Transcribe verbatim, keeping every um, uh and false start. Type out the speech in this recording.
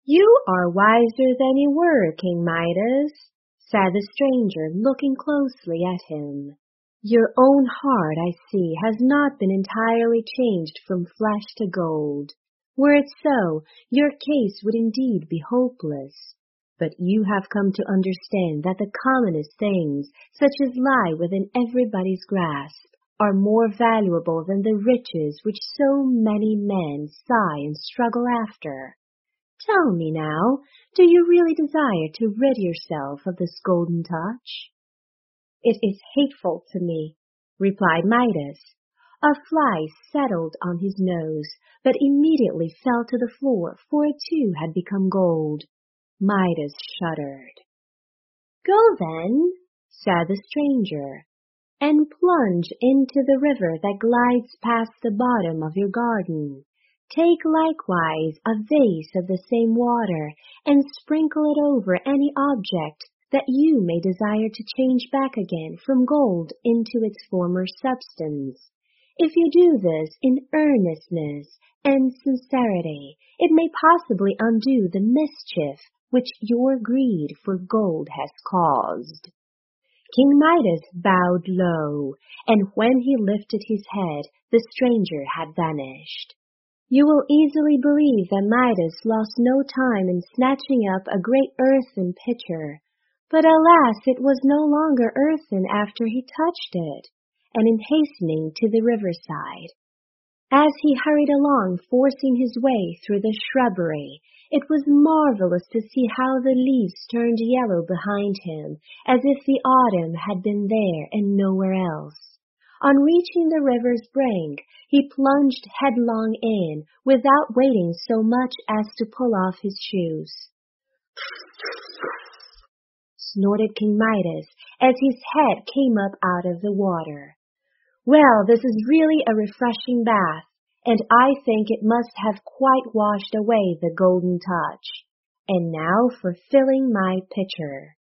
"You are wiser than you were, King Midas," said the stranger, looking closely at him. "Your own heart, I see, has not been entirely changed from flesh to gold. Were it so, your case would indeed be hopeless. But you have come to understand that the commonest things, such as lie within everybody's grasp, are more valuable than the riches which so many men sigh and struggle after. Tell me now, do you really desire to rid yourself of this golden touch?" "It is hateful to me," replied Midas. A fly settled on his nose, but immediately fell to the floor, for it too had become gold. Midas shuddered. "Go then," said the stranger, "and plunge into the river that glides past the bottom of your garden. Take likewise a vase of the same water, and sprinkle it over any object that you may desire to change back again from gold into its former substance. If you do this in earnestness and sincerity, it may possibly undo the mischief which your greed for gold has caused." King Midas bowed low, and when he lifted his head, the stranger had vanished. You will easily believe that Midas lost no time in snatching up a great earthen pitcher, but alas, it was no longer earthen after he touched it, and in hastening to the riverside. As he hurried along, forcing his way through the shrubbery, it was marvelous to see how the leaves turned yellow behind him, as if the autumn had been there and nowhere else. On reaching the river's brink, he plunged headlong in, without waiting so much as to pull off his shoes. Snorted King Midas as his head came up out of the water. "Well, this is really a refreshing bath, and I think it must have quite washed away the golden touch. And now for filling my pitcher."